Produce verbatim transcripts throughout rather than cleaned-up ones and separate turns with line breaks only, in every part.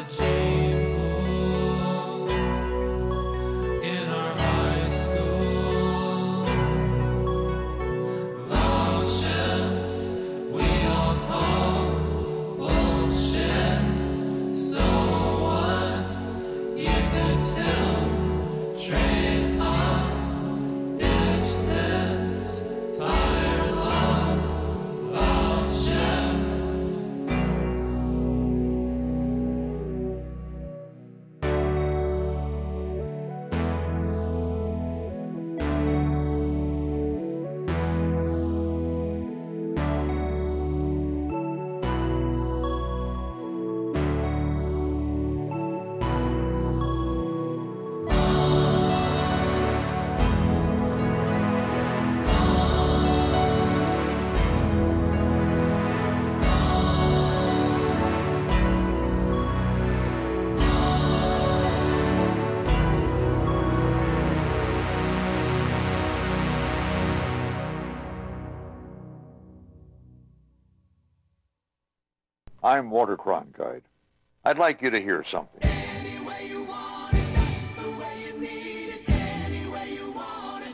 I'm Walter Cronkite. I'd like you to hear something.
Any way you want it, that's the way you need it. Any way you want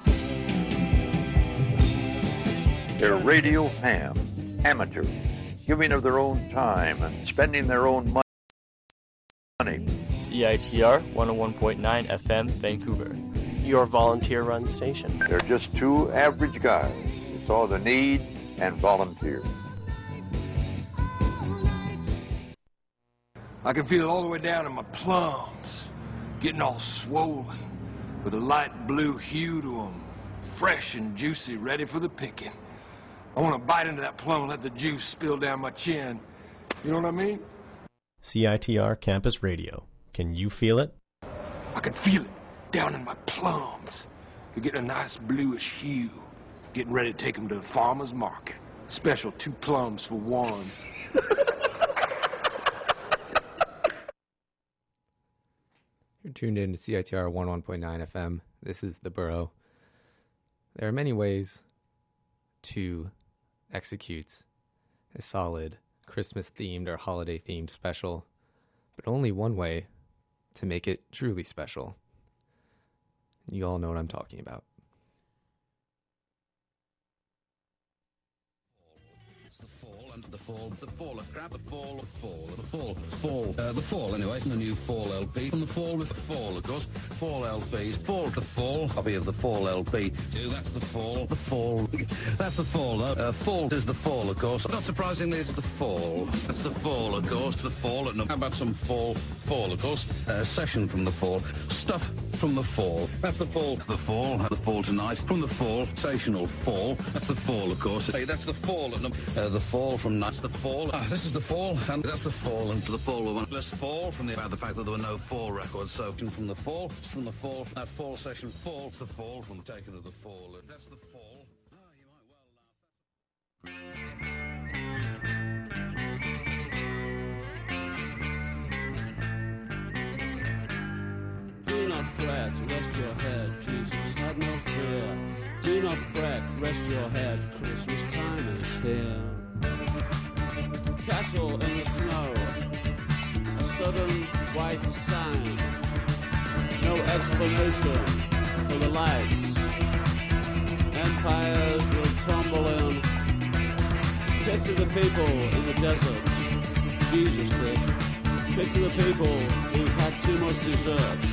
it.
They're radio hams, amateurs, giving of their own time and spending their own money.
C I T R one oh one point nine F M, Vancouver.
Your volunteer-run station.
They're just two average guys who saw the need and volunteered.
I can feel it all the way down in my plums, getting all swollen, with a light blue hue to them, fresh and juicy, ready for the picking. I want to bite into that plum and let the juice spill down my chin. You know what I mean?
C I T R Campus Radio. Can you feel it?
I can feel it down in my plums. They're getting a nice bluish hue, getting ready to take them to the farmer's market. Special two plums for one.
You're tuned in to C I T R one oh one point nine F M. This is The Borough. There are many ways to execute a solid Christmas-themed or holiday-themed special, but only one way to make it truly special. You all know what I'm talking about.
The fall, the fall of crap, the fall, the fall, the fall, the fall, uh, the fall anyway, the new Fall L P, and the fall with the fall, of course, Fall L Ps, Fall the Fall, copy of the Fall L P, two, that's the Fall, the Fall, that's the Fall, though, uh, Fall is the Fall, of course, not surprisingly it's the Fall, that's the Fall, of course, the Fall, and how about some Fall, Fall, of course, uh, Session from the Fall, Stuff from the Fall, that's the Fall, the Fall, the Fall tonight, from the Fall, Sensational Fall, that's the Fall, of course, hey, that's the Fall, and uh, the Fall from That's the Fall. Ah, this is the Fall, and that's the Fall, and the Fall one. Let's Fall from the about the fact that there were no Fall records. So from the Fall, from the Fall, that Fall session, Fall to the Fall, from taking to the Fall. That's the Fall. Ah, you might
well laugh. Do not fret, rest your head. Jesus had no fear. Do not fret, rest your head. Christmas time is here. Castle in the snow, a sudden white sign, no explanation for the lights. Empires will tumble in. Pity the people in the desert. Jesus did. Pity the people who had too much dessert.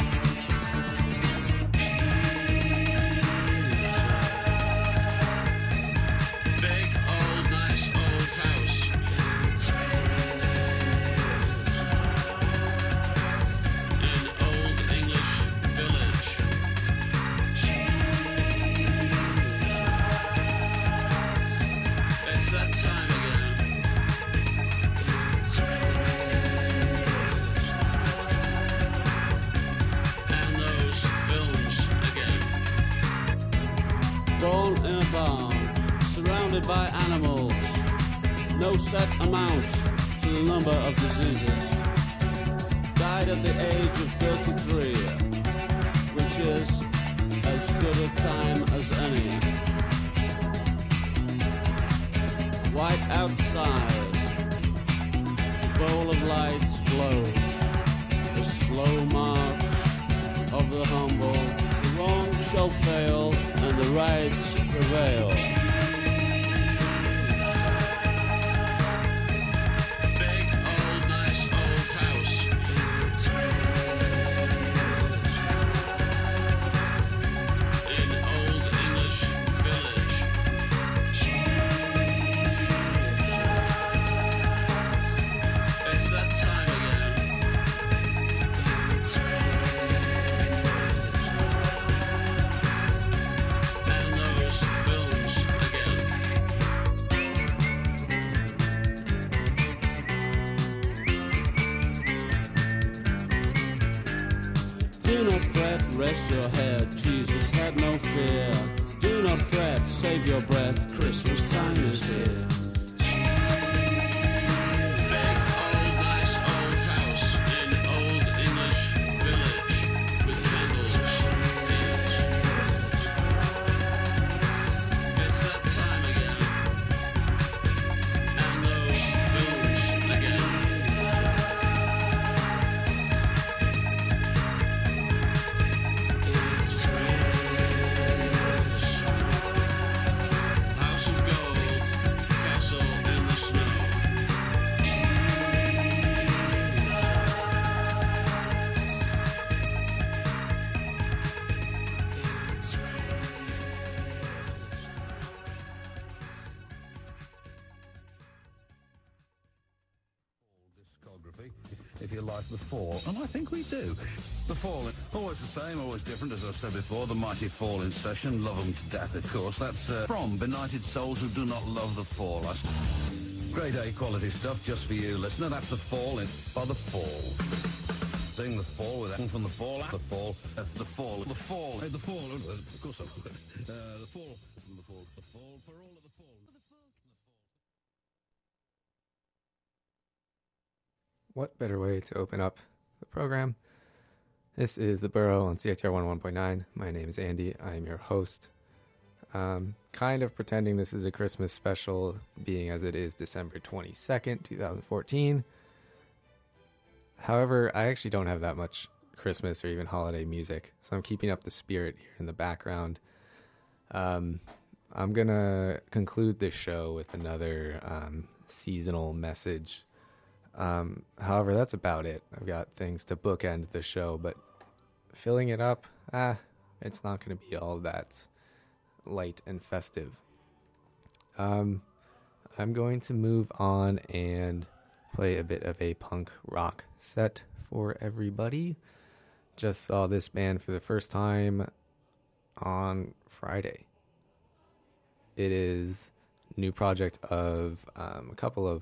By animals, no set amount to the number of diseases. Died at the age of thirty-three, which is as good a time as any. White outside, the bowl of light glows. shall fail and the rights prevail. Do not fret, rest your head, Jesus had no fear. Do not fret, save your breath, Christmas time is here.
If you like The Fall, and I think we do. The Fall, always the same, always different, as I said before. The mighty Fall in session, love them to death, of course. That's uh, from Benighted Souls Who Do Not Love The Fall. That's grade A quality stuff just for you, listener. That's The Fall in by The Fall. Sing The Fall with that from The Fall, The Fall, uh, The Fall, The Fall, uh, The Fall, uh, of course I would. Uh, the Fall, from The Fall, The Fall, for all of The Fall.
What better way to open up the program? This is The Burrow on C I T R one oh one point nine. My name is Andy. I am your host. Um, kind of pretending this is a Christmas special, being as it is December twenty-second, twenty fourteen. However, I actually don't have that much Christmas or even holiday music, so I'm keeping up the spirit here in the background. Um, I'm going to conclude this show with another um, seasonal message. Um, however, that's about it. I've got things to bookend the show, but filling it up, ah, it's not going to be all that light and festive. Um, I'm going to move on and play a bit of a punk rock set for everybody. Just saw this band for the first time on Friday. It is a new project of um, a couple of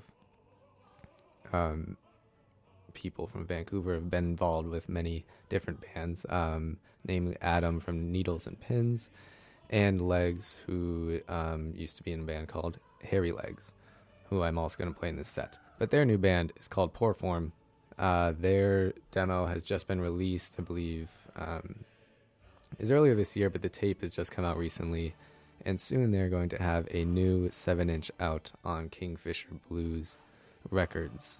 Um, people from Vancouver have been involved with many different bands, um, namely Adam from Needles and Pins, and Legs, who um, used to be in a band called Hairy Legs, who I'm also going to play in this set. But their new band is called Poor Form. Uh, their demo has just been released, I believe, um, it was earlier this year, but the tape has just come out recently, and soon they're going to have a new seven inch out on Kingfisher Blues Records.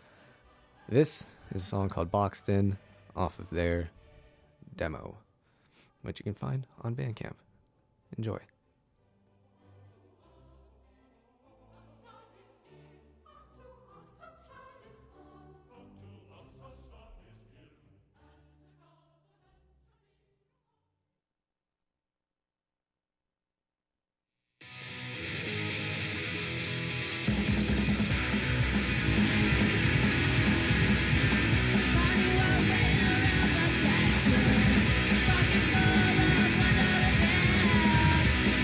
This is a song called Boxed In off of their demo, which you can find on Bandcamp. Enjoy.
Pocket full of one dollar bills.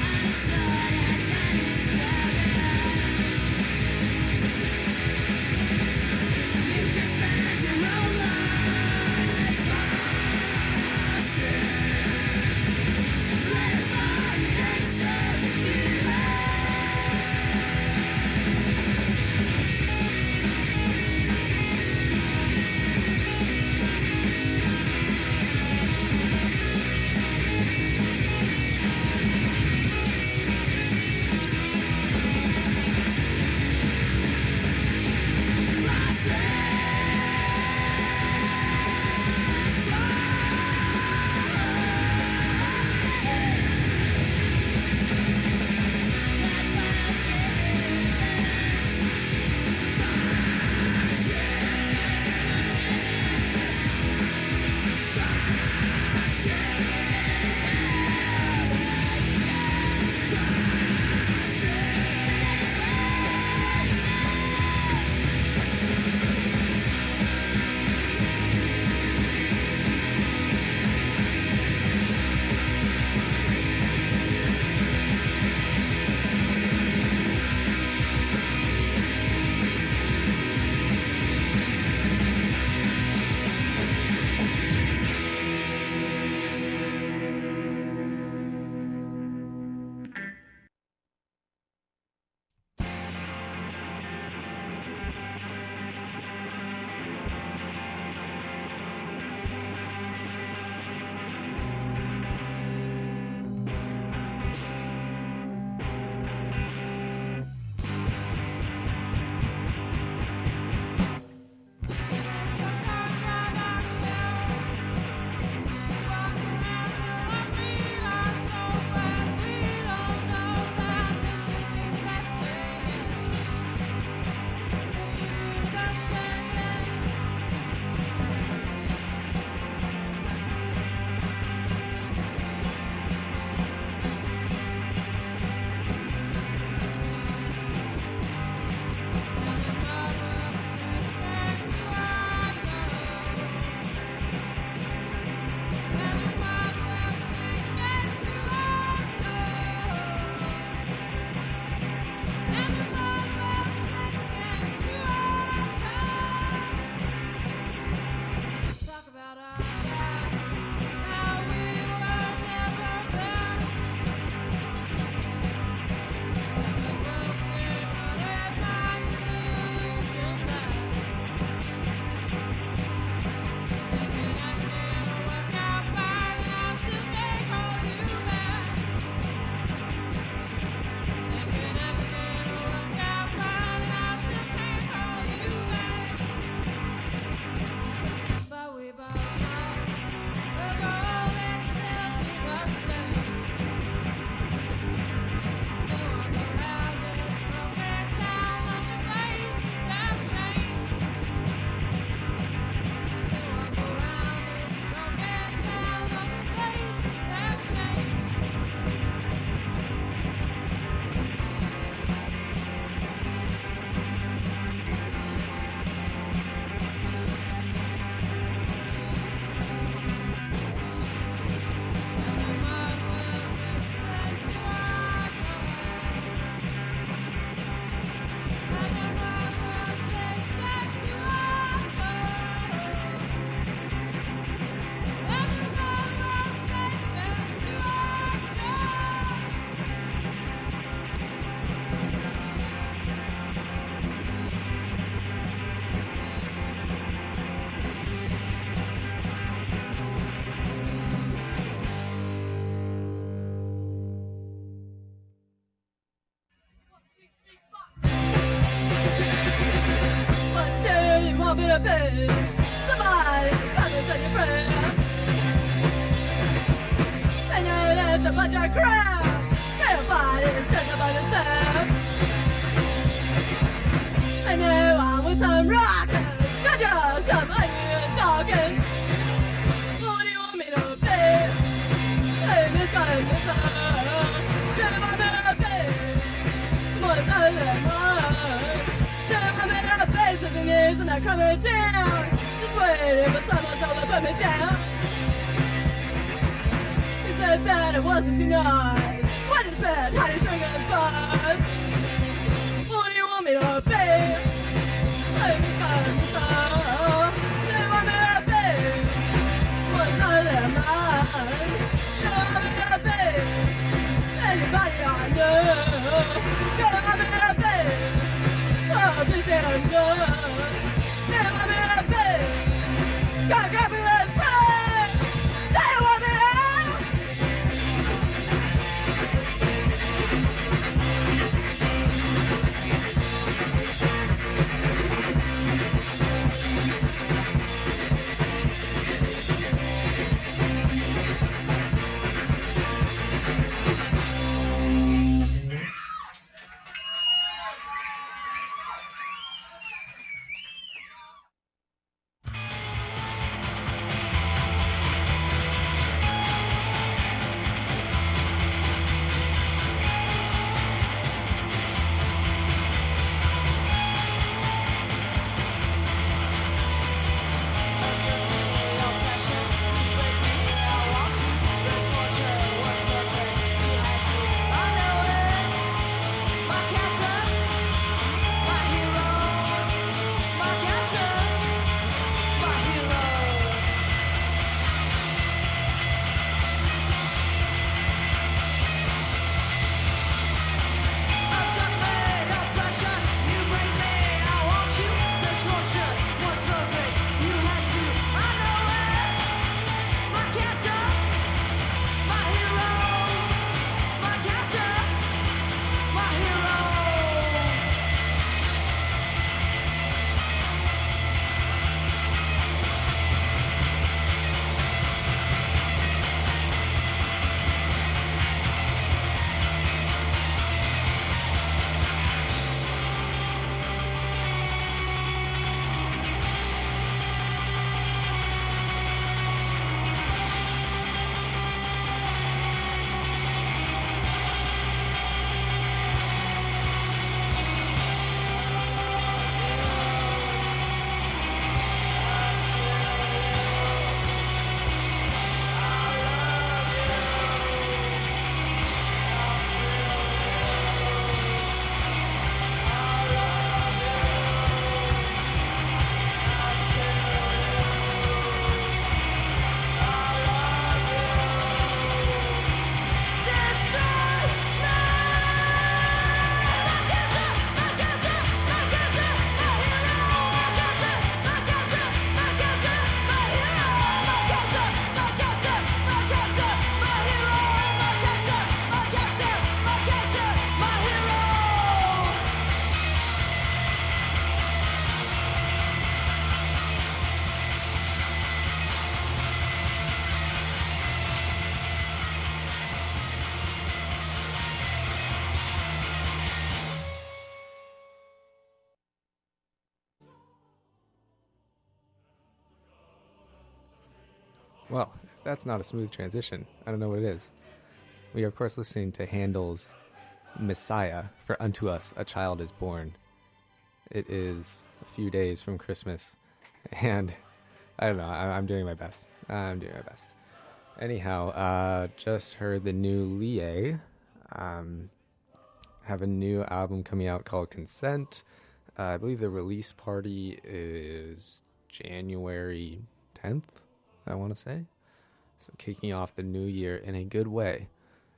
a pain. Somebody come and send your friend. I know that's a bunch of crap. Everybody's talking about yourself. I know I was some rockers. Got you some onion talking. What do you want me to pay? Hey, Miss Guy, Miss Guy. Tell him I'm in a pay. More than mine. Tell him I'm in a pay. Something is and I'm coming down. Just waiting for someone to put me down. He said that it wasn't too nice. What is that? How do you shrink a buzz? What do you want me to pay? Hey, Miss Guy, Miss Guy. Tell him I'm in a pay. More than mine. Tell him I'm in a pay. Anybody I know. Tell him I'm in a pay. Oh, this ain't good. Tell him I'm in a pay. Gotta grab me that friend. Tell him I'm in a
Well, if that's not a smooth transition, I don't know what it is. We are, of course, listening to Handel's Messiah, for unto us a child is born. It is a few days from Christmas, and I don't know, I, I'm doing my best. I'm doing my best. Anyhow, uh, just heard the new Lie um, have a new album coming out called Consent. Uh, I believe the release party is January tenth, I want to say. So kicking off the new year in a good way.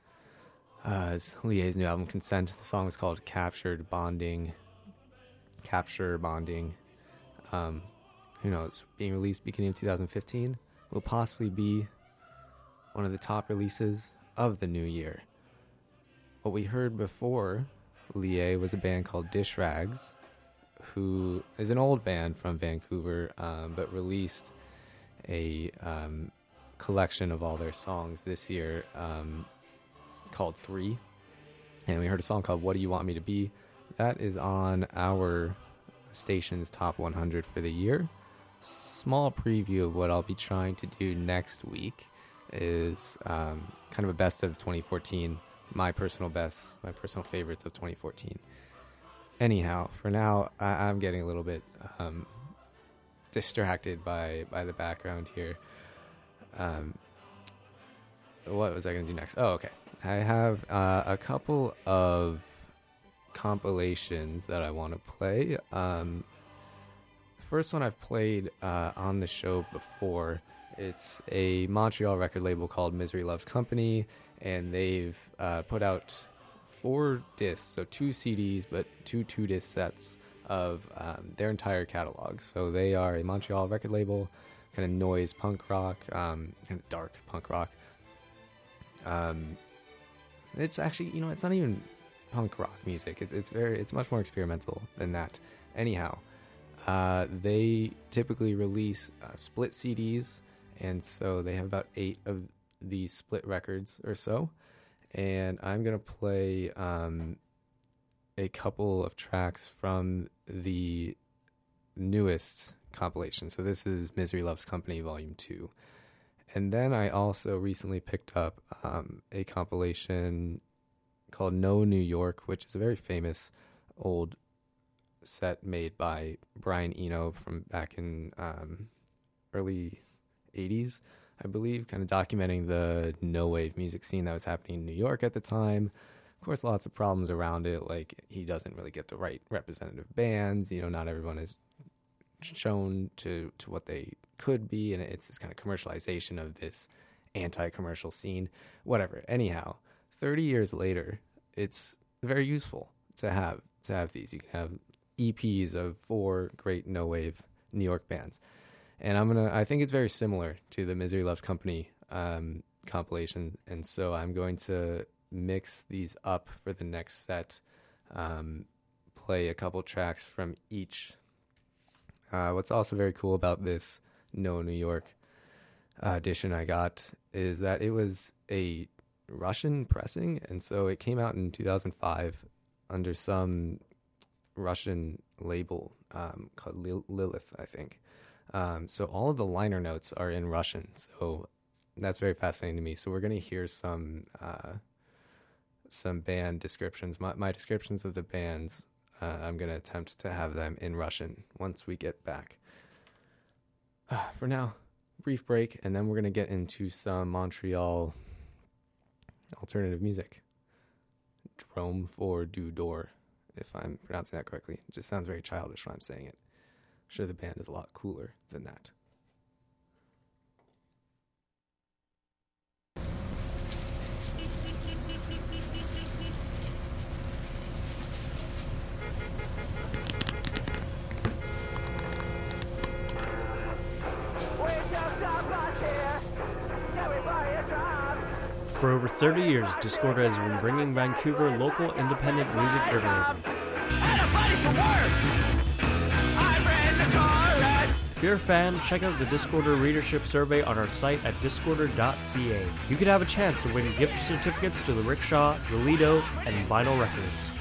Uh, is Lie's new album, Consent. The song is called Captured Bonding. Capture Bonding. Um, who knows? Being released beginning of two thousand fifteen will possibly be one of the top releases of the new year. What we heard before Lie was a band called Dish Rags, who is an old band from Vancouver, um, but released a um, collection of all their songs this year um, called Three. And we heard a song called What Do You Want Me to Be? That is on our station's top one hundred for the year. Small preview of what I'll be trying to do next week is um, kind of a best of twenty fourteen, my personal best, my personal favorites of twenty fourteen. Anyhow, for now, I- I'm getting a little bit um, distracted by, by the background here. Um, what was I going to do next? Oh, okay. I have uh, a couple of compilations that I want to play. Um, the first one I've played uh, on the show before. It's a Montreal record label called Misery Loves Company, and they've uh, put out four discs, so two C Ds, but two two-disc sets of um, their entire catalog. So they are a Montreal record label, kind of noise punk rock, um, kind of dark punk rock. Um, it's actually, you know, it's not even punk rock music. It, it's very, it's much more experimental than that. Anyhow, uh, they typically release uh, split C Ds, and so they have about eight of these split records or so. And I'm going to play um, a couple of tracks from the newest compilation. So this is Misery Loves Company Volume two. And then I also recently picked up um, a compilation called No New York, which is a very famous old set made by Brian Eno from back in um, early eighties, I believe, kind of documenting the no-wave music scene that was happening in New York at the time. Of course, lots of problems around it, like he doesn't really get the right representative bands. You know, not everyone is shown to, to what they could be, and it's this kind of commercialization of this anti-commercial scene. Whatever. Anyhow, thirty years later, it's very useful to have to have these. You can have E Ps of four great no-wave New York bands. And I'm gonna. I think it's very similar to the Misery Loves Company um, compilation, and so I'm going to mix these up for the next set. Um, play a couple tracks from each. Uh, what's also very cool about this No New York uh, edition I got is that it was a Russian pressing, and so it came out in two thousand five under some Russian label um, called Lil- Lilith, I think. Um, so all of the liner notes are in Russian, so that's very fascinating to me. So we're going to hear some uh, some band descriptions, my, my descriptions of the bands. Uh, I'm going to attempt to have them in Russian once we get back. Uh, for now, brief break, and then we're going to get into some Montreal alternative music. Drome for du Door, if I'm pronouncing that correctly. It just sounds very childish when I'm saying it. I'm sure the band is a lot cooler than that.
For over thirty years, Discordia has been bringing Vancouver local independent music journalism. If you're a fan, check out the Discorder readership survey on our site at discorder dot c a. You could have a chance to win gift certificates to the Rickshaw, Relido, and Vinyl Records.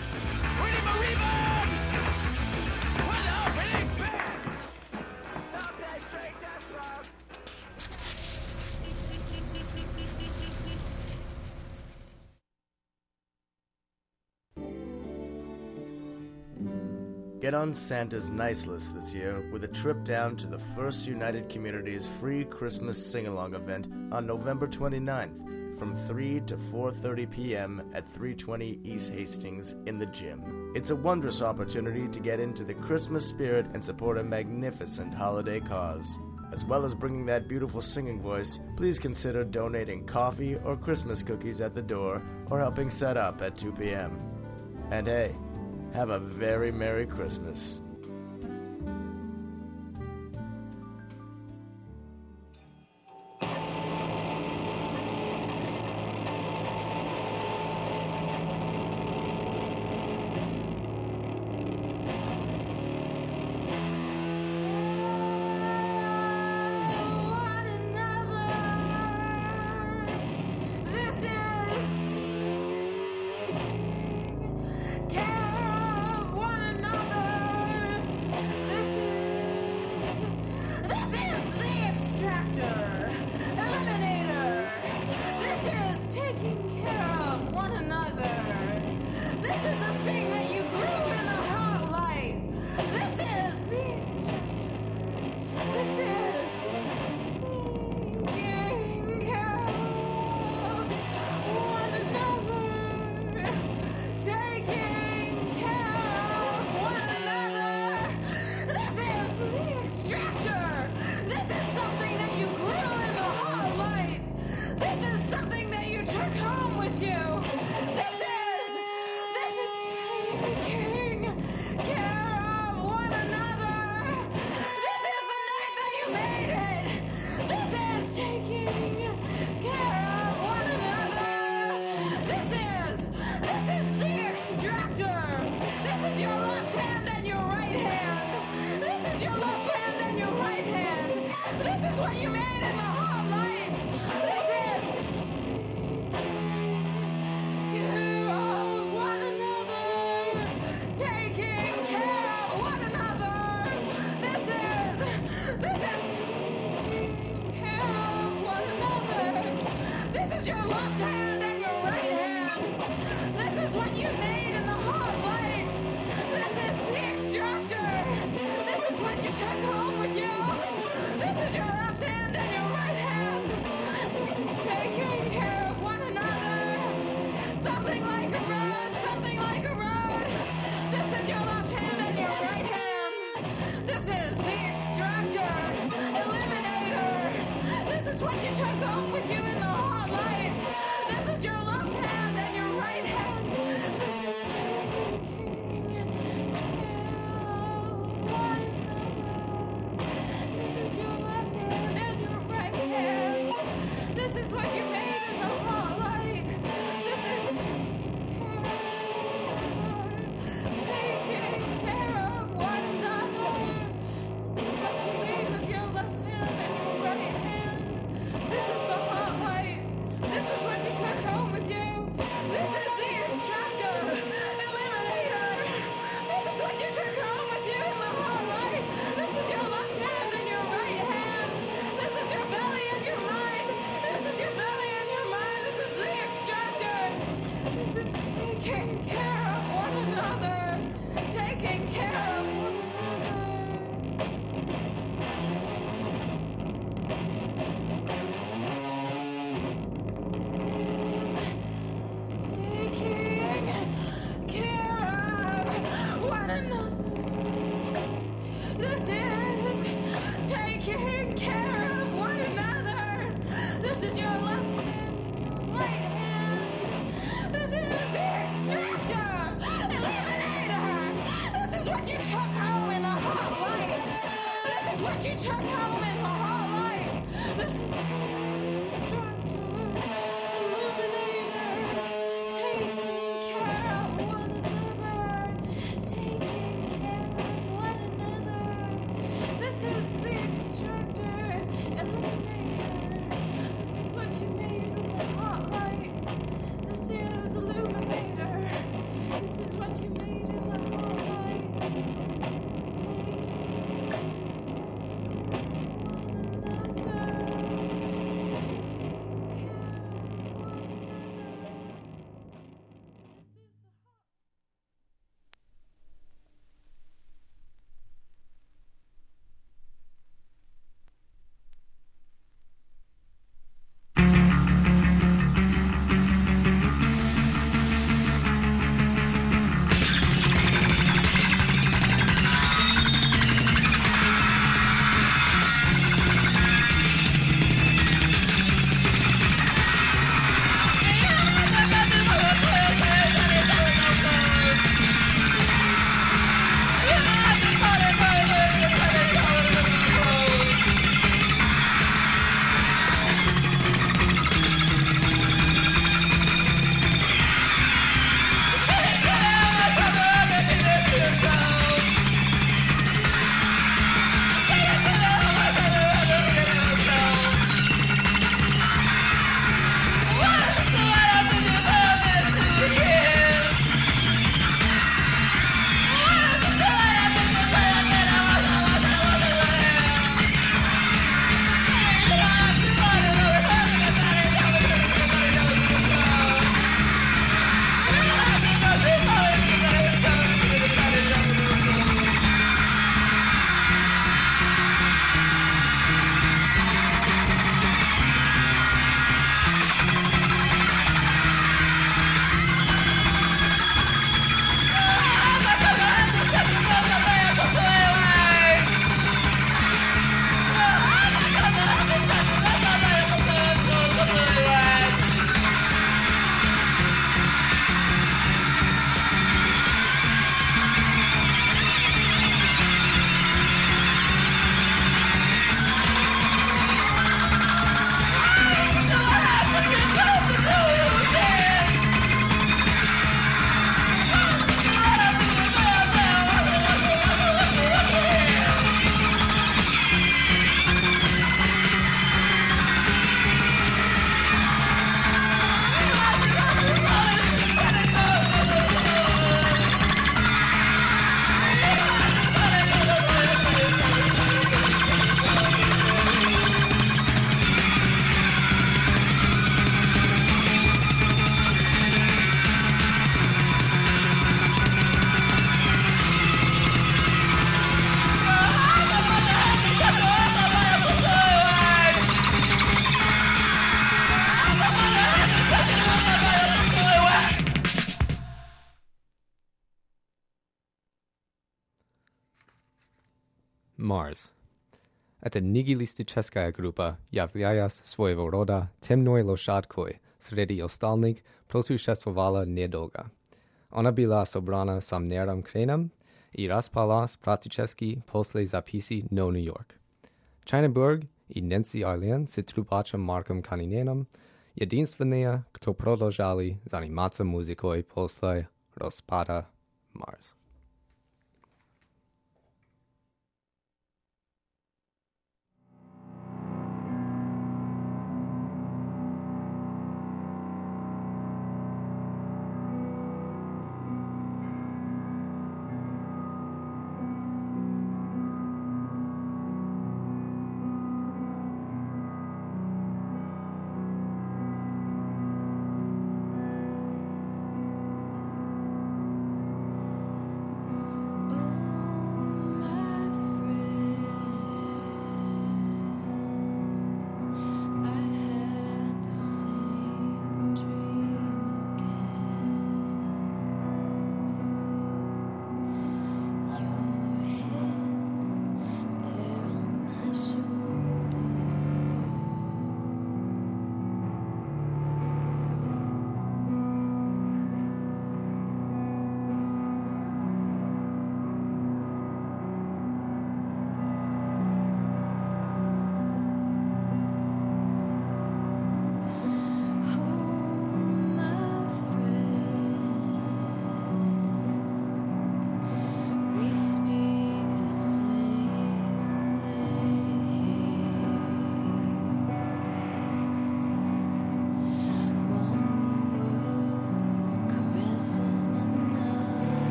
Get on Santa's nice list this year with a trip down to the First United Community's free Christmas sing-along event on November twenty-ninth from three to four thirty p.m. at three twenty East Hastings in the gym. It's a wondrous opportunity to get into the Christmas spirit and support a magnificent holiday cause. As well as bringing that beautiful singing voice, please consider donating coffee or Christmas cookies at the door or helping set up at two p.m. And hey, have a very Merry Christmas.
extractor, eliminator. This is taking care of one another. This is a thing that you grew in the hot light. This is the extractor. This is taking care of one another. Taking care of one another. This is the extractor. This is something that you grew in the hot light. This is something that you took home with you. This is, this is taking care of one another. This is the night that you made it. This is taking care of one another. This is, this is the extractor. This is your left hand and your right hand. This is your left hand and your right hand. This is what you made in the hot light. This is taking care of one another. Taking care of one another. This is, this is taking care of one another. This is your left hand and your right hand. This is what you made in the hot light. This is the extractor. This is what you took home with you. This is your left hand and your right hand. This is taking care of one another. Something like a road, something like a road. This is your left hand and your right hand. This is the extractor, eliminator. This is what you took home with you in the hot light. This is your left hand and your right hand. This is taking care of one another. This is your left hand and your right hand. This is what you made in the hot light. This is taking care of one another. Taking care of one another. This is what you made with your left hand and your right hand. This is the hot light. This is what you took home with you. This is the extractor, eliminator. This is what you took home with you in the hot light. This is your left hand and your right hand. This is your belly and your mind. This is your belly and your mind. This is the extractor. This is taking care of one another. Taking care of one another. This is taking care of one another. This is taking care of one another. This is your left hand and your right hand. This is the extractor, eliminator. This is what you took home in the hot light. This is what you took home in the hot light. This is the extractor, illuminator. Taking care of one another. Taking care of one another. This is the extractor, eliminator. This is what you made with the hot light. This is illuminator. This is what you made in the hot light. Taking care of one another.
Mars. Это нигилистическая группа, являясь своего рода темной лошадкой среди остальных, просуществовала недолго. Она была собрана Самнером Креном и распалась практически после записи «No New York». Чайнеберг и Нэнси Арлен с трубачем Марком Каниненом единственные, кто продолжали заниматься музыкой после распада Mars.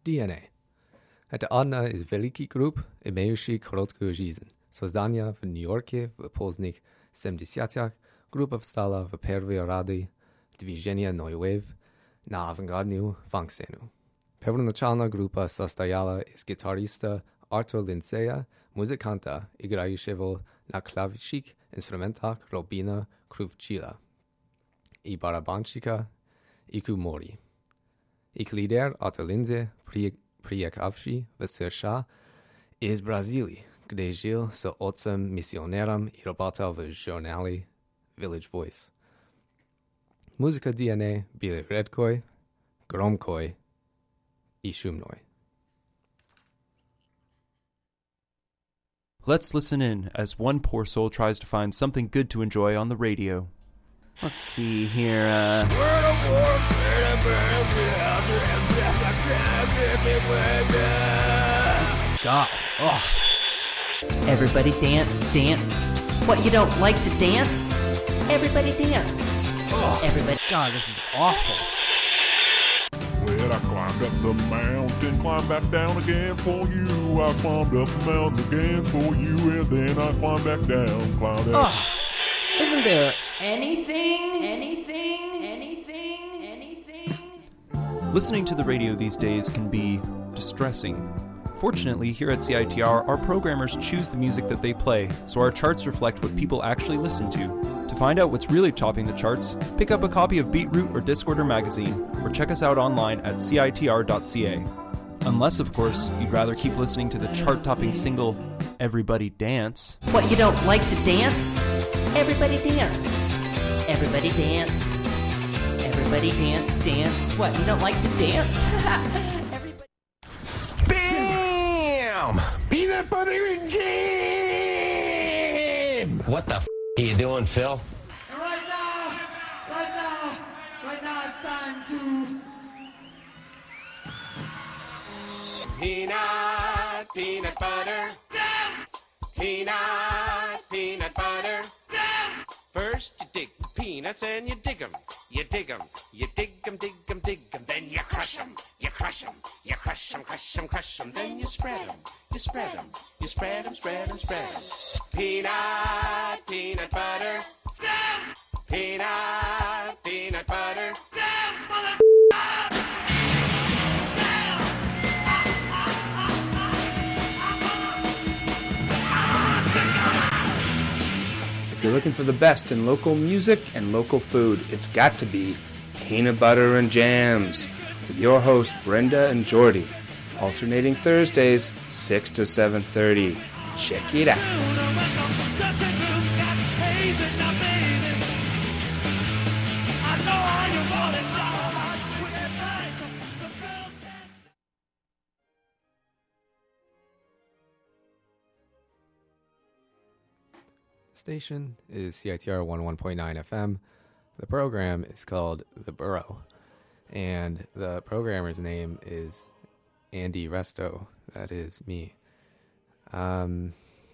D N A. Это одна из великих групп, имеющих короткую жизнь. Создание в Нью-Йорке в поздних семидесятых группа встала в первые ряды движения New Wave на авангардную фанк-сцену. Первоначально группа состояла из гитариста Артура Линдсея, музыканта, играющего на клавишных инструментах Робина Крувчила, и барабанщика Ику Мори. Их лидер Артур Линдсей, приехавший в США из Бразилии, где жил с отцом-миссионером и работал в журнале Village Voice. Музыка ди эн эй была редкой, громкой и шумной.
Let's listen in as one poor soul tries to find something good to enjoy on the radio.
Let's see here, uh...
God, ugh. Everybody dance, dance. What, you don't like to dance? Everybody dance. Ugh. Everybody...
God, this is awful.
Well, I climbed up the mountain, climbed back down again for you. I climbed up the mountain again for you, and then I climbed back down, climbed down.
Ugh. Isn't there
anything, anything, anything, anything?
Listening to the radio these days can be distressing. Fortunately, here at C I T R, our programmers choose the music that they play, so our charts reflect what people actually listen to. To find out what's really topping the charts, pick up a copy of Beatroot or Discorder magazine, or check us out online at C I T R dot C A. Unless, of course, you'd rather keep listening to the chart-topping single, Everybody Dance.
What, you don't like to dance? Everybody dance. Everybody dance. Everybody dance, dance. What, you don't like to dance? Everybody...
Bam! Peanut butter and jam!
What the f*** are you doing, Phil?
And right now, right now, right now it's time to...
Peanut, peanut butter. Dance! Peanut, peanut butter. Dance! First you dig the peanuts and you dig 'em. You dig 'em, you dig 'em, dig 'em, dig 'em. Then you crush 'em, you crush 'em, you crush 'em, crush 'em, crush 'em. Then you spread 'em, you spread 'em, you spread 'em, spread 'em, spread 'em. Peanut, peanut butter. Dance! Peanut, peanut butter. Dance, mother.
If you're looking for the best in local music and local food, it's got to be Peanut Butter and Jams with your host Brenda and Jordy, alternating Thursdays six to seven thirty. Check it out.
Station is C I T R one oh one point nine F M. The program is called The Burrow, and the programmer's name is Andy Resto. That is me. Um,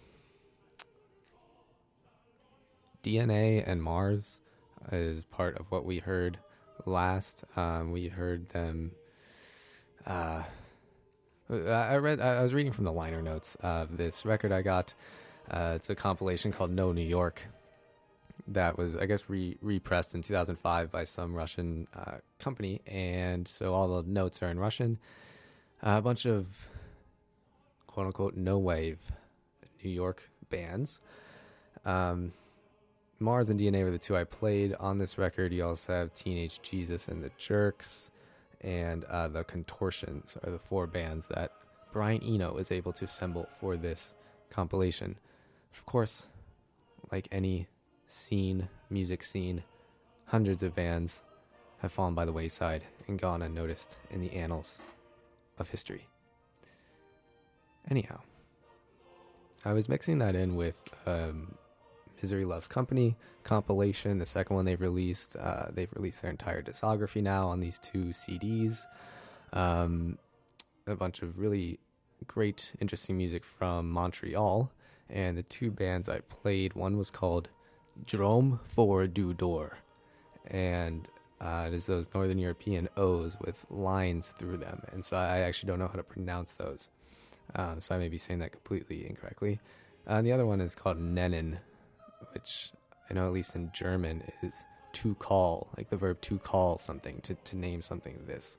D N A and Mars is part of what we heard last. Um, we heard them. Uh, I read. I was reading from the liner notes of this record I got. Uh, it's a compilation called No New York that was, I guess, re- repressed in two thousand five by some Russian uh, company, and so all the notes are in Russian. Uh, a bunch of quote-unquote no-wave New York bands. Um, Mars and D N A were the two I played on this record. You also have Teenage Jesus and the Jerks, and uh, the Contortions are the four bands that Brian Eno was able to assemble for this compilation. Of course, like any scene, music scene, hundreds of bands have fallen by the wayside and gone unnoticed in the annals of history. Anyhow, I was mixing that in with um, Misery Loves Company compilation, the second one they've released. Uh, they've released their entire discography now on these two C Ds. Um, a bunch of really great, interesting music from Montreal. And the two bands I played, one was called Jerome for du Dor. And Uh, it is those Northern European O's with lines through them. And so I actually don't know how to pronounce those. Um, so I may be saying that completely incorrectly. Uh, and the other one is called nennen, which I know at least in German is to call, like the verb to call something, to, to name something this.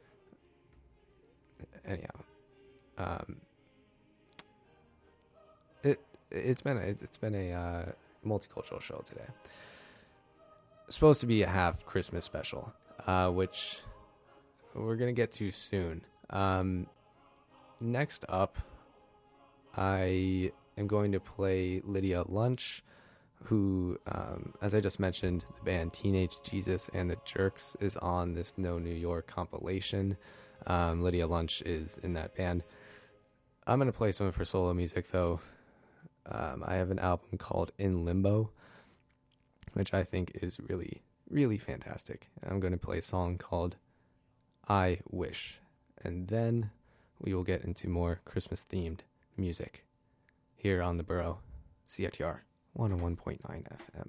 Anyhow, um, it it's been a, it's been a uh, multicultural show today. It's supposed to be a half Christmas special, uh, which we're gonna get to soon. Um, next up, I am going to play Lydia Lunch, who, um, as I just mentioned, the band Teenage Jesus and the Jerks is on this No New York compilation. Um, Lydia Lunch is in that band. I'm going to play some of her solo music, though. Um, I have an album called In Limbo, which I think is really, really fantastic. I'm going to play a song called I Wish. And then we will get into more Christmas-themed music here on The Borough, C I T R one oh one point nine F M.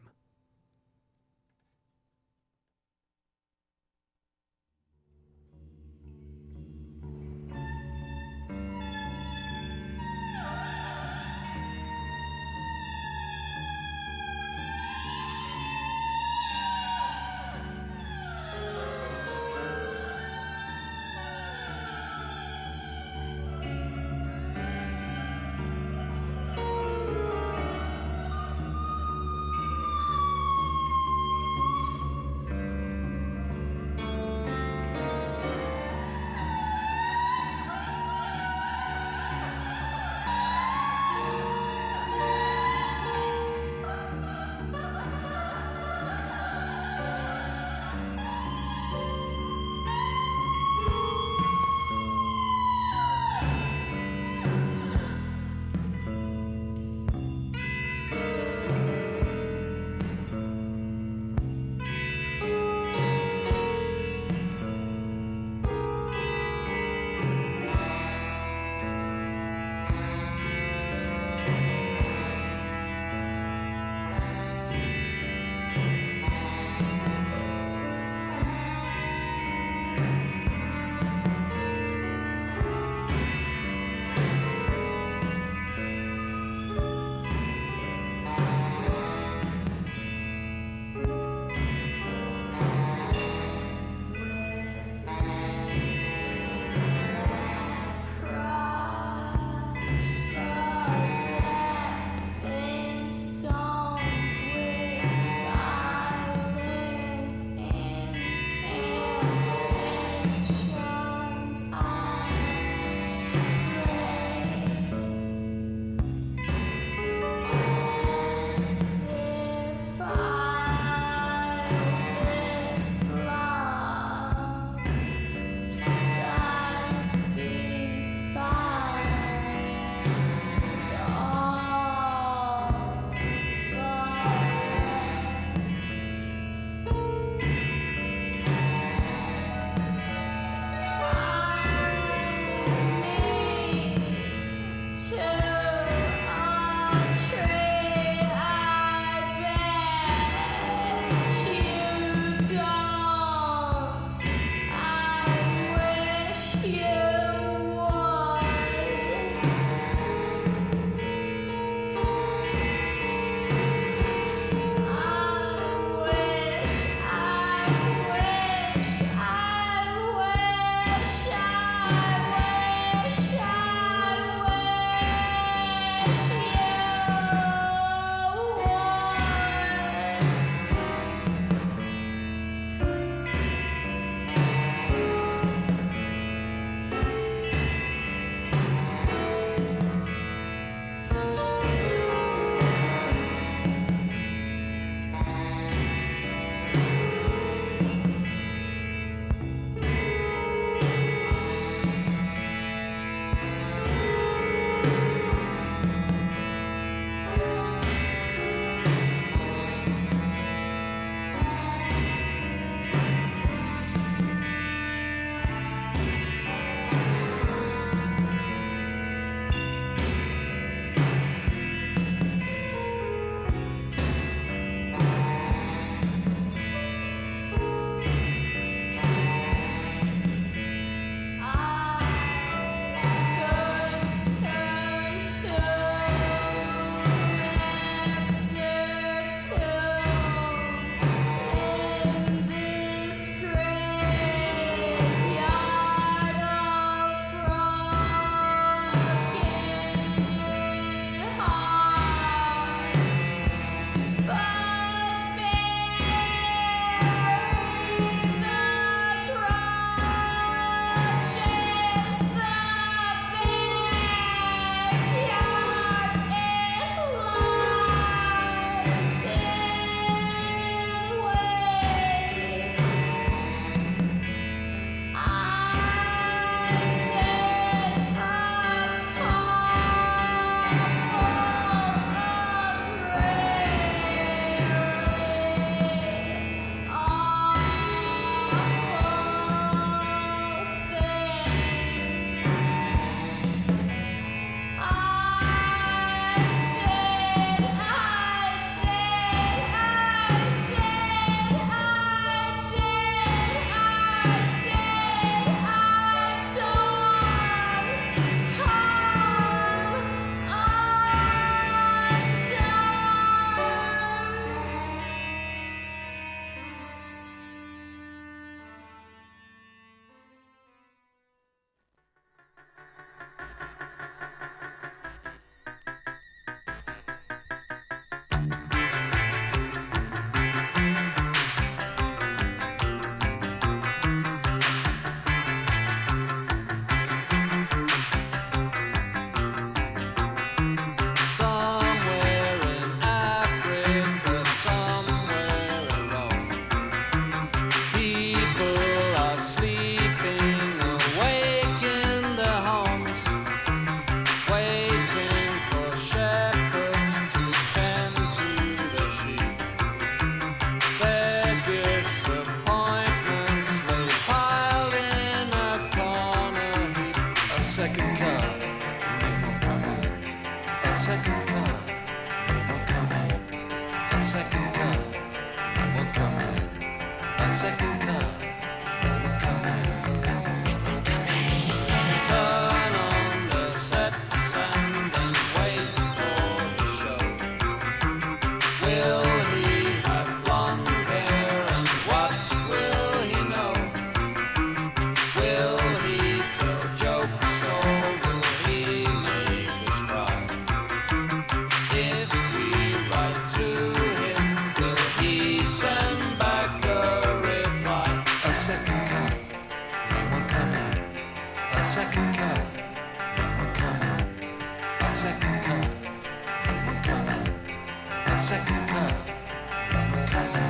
second cup, I'm coming. A second cup, I'm coming. A second cup, I'm coming.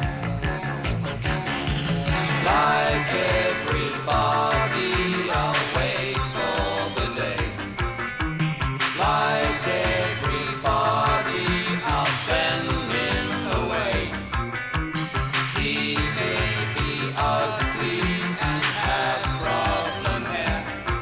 Like everybody, I'll wait for the day. Like everybody, I'll send him away. He may be ugly and have problem hair,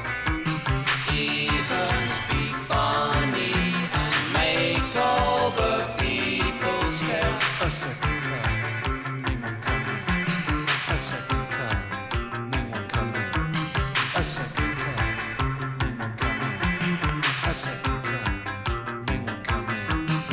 even speak funny and make all the people stare. A second cup, name one coming. A second cup, name one coming. A second cup, name one coming. A second cup, name one coming.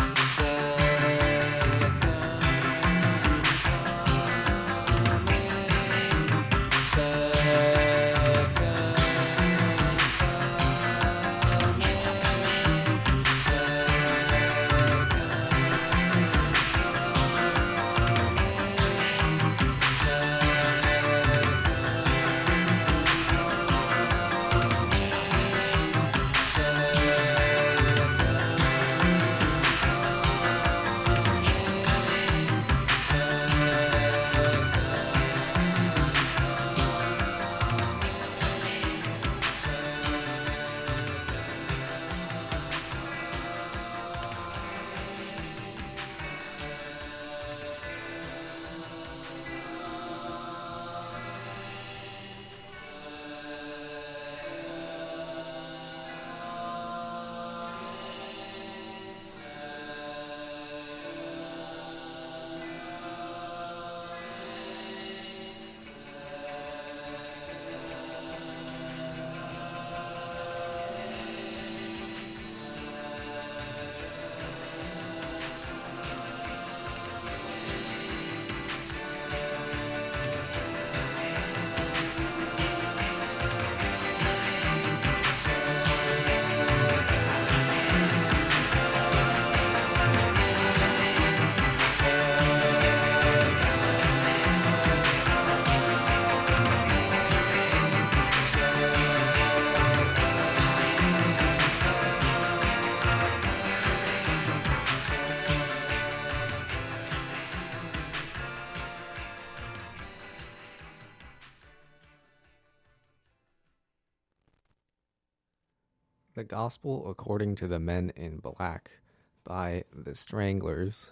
The Gospel According to the Men in Black by the Stranglers,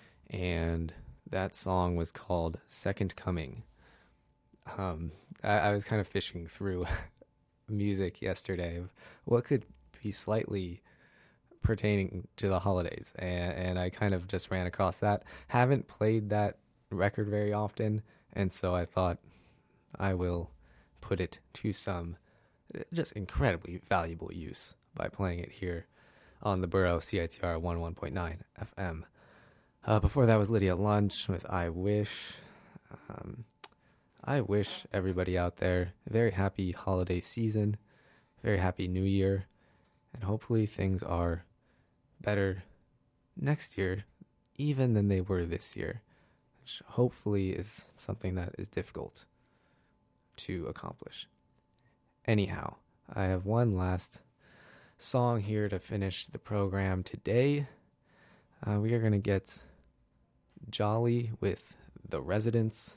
and that song was called Second Coming. Um, I, I was kind of fishing through music yesterday of what could be slightly pertaining to the holidays, and, and I kind of just ran across that. Haven't played that record very often, and so I thought I will put it to some just incredibly valuable use by playing it here on the Borough C I T R one oh one point nine F M. Uh, before that was Lydia Lunch with I Wish. Um, I wish everybody out there a very happy holiday season, very happy new year, and hopefully things are better next year even than they were this year, which hopefully is something that is difficult to accomplish. Anyhow, I have one last song here to finish the program today. Uh, we are going to get Jolly with The Residents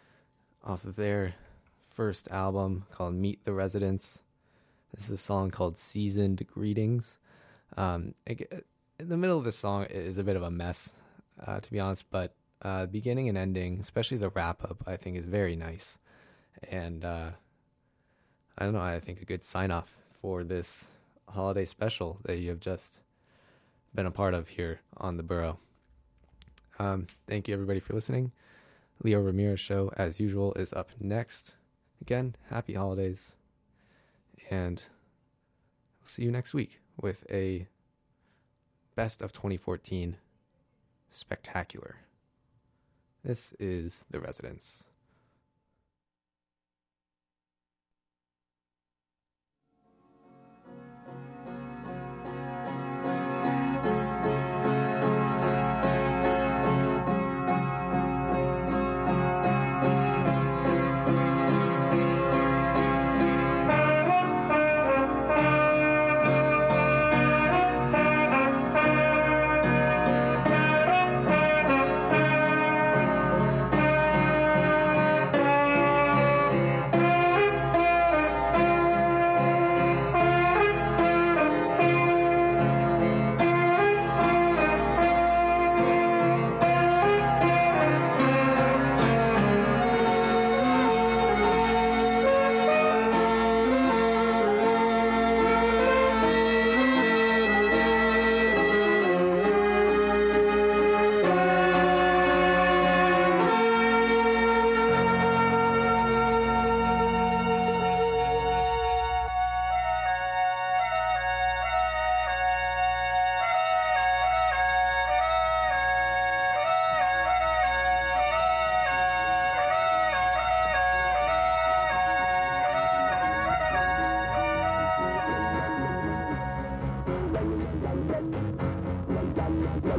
off of their first album called Meet the Residents. This is a song called Seasoned Greetings. Um, it, the middle of the song is a bit of a mess, uh, to be honest, but uh, beginning and ending, especially the wrap-up, I think is very nice. And uh, I don't know, I think a good sign-off for this holiday special that you have just been a part of here on the Borough. Um, thank you, everybody, for listening. Leo Ramirez Show, as usual, is up next. Again, happy holidays, and we'll see you next week with a best of twenty fourteen spectacular. This is The Residents.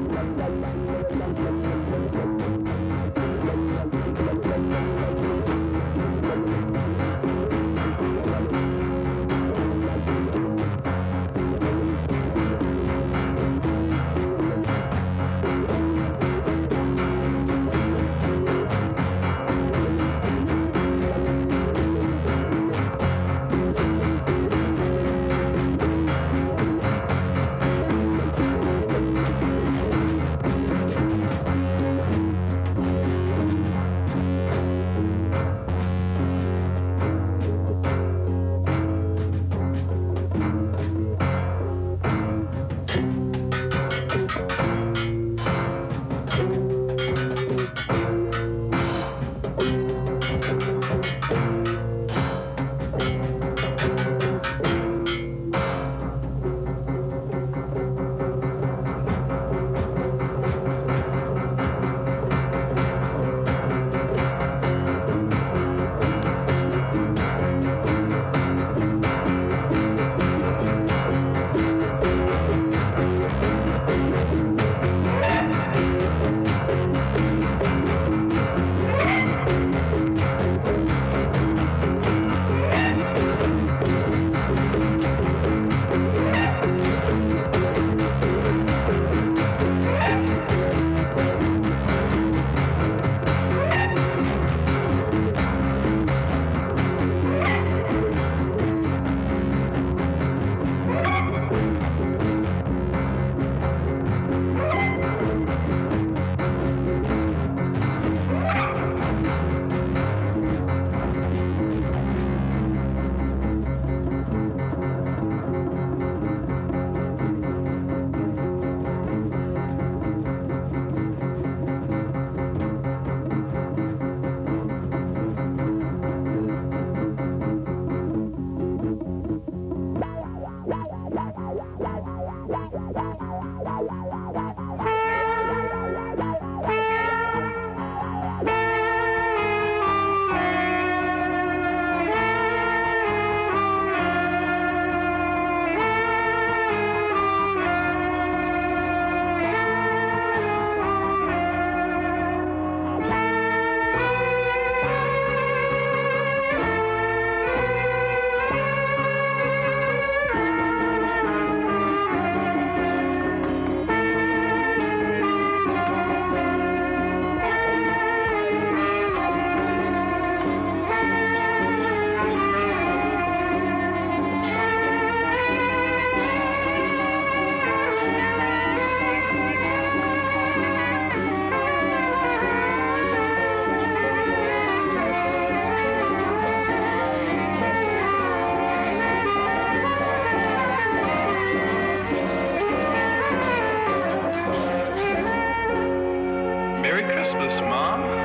Merry Christmas, Mom.